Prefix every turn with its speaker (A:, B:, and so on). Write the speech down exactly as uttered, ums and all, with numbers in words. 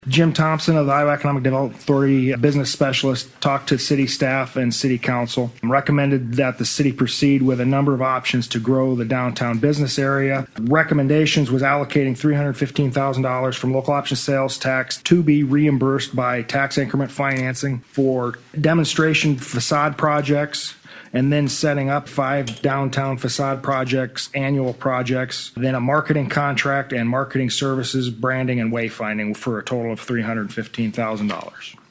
A: Jim Thompson of the Iowa Economic Development Authority, business specialist, talked to city staff and city council, and recommended that the city proceed with a number of options to grow the downtown business area. Recommendations was allocating three hundred fifteen thousand dollars from local option sales tax to be reimbursed by tax increment financing for demonstration facade projects, and then setting up five downtown facade projects, annual projects, then a marketing contract and marketing services, branding, and wayfinding for a total of three hundred fifteen thousand dollars.